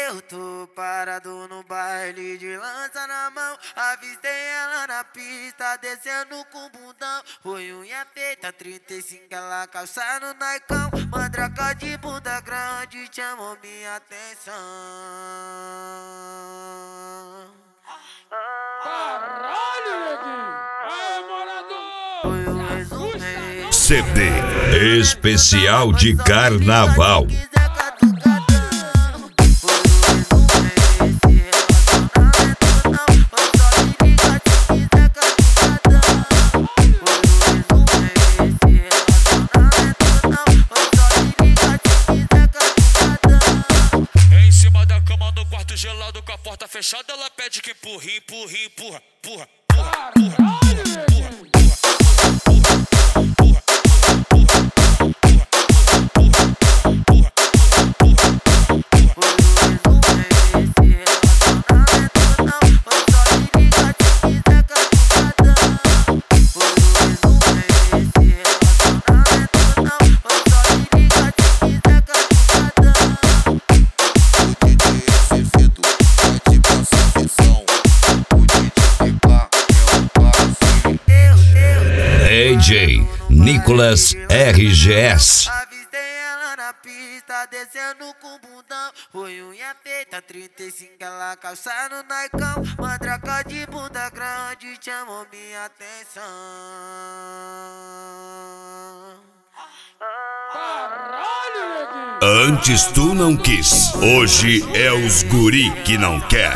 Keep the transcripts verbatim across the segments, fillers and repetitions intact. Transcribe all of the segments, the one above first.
Eu tô parado no baile de lança na mão. Avistei ela na pista, descendo com o bundão. Foi unha feita, trinta e cinco, ela calça no naicão. Mandraca de bunda grande chamou minha atenção. Caralho, neguinho! Aê, morador! Foi um resumo. C D especial de carnaval. Em cima da cama no quarto gelado com a porta fechada, ela pede que empurre, empurre, empurra, empurra, empurra, empurra. D J Nicolas R G S. Avistei ela na pista, descendo com o bundão. Foi unha feita, trinta e cinco, ela calça no naicão. Mandraca de bunda grande chamou minha atenção. Caralho, neguinho! Antes tu não quis, hoje é os guri que não quer.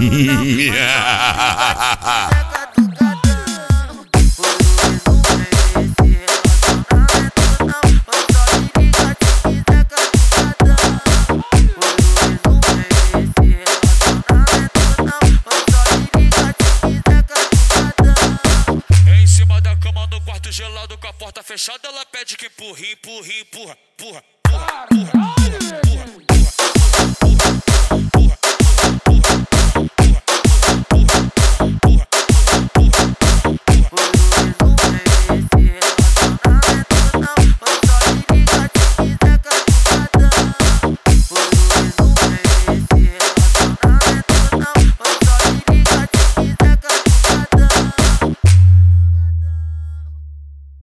Em cima da cama no quarto gelado com a porta fechada, ela pede que empurre, empurre, empurra, empurra, empurra, empurra, empurra.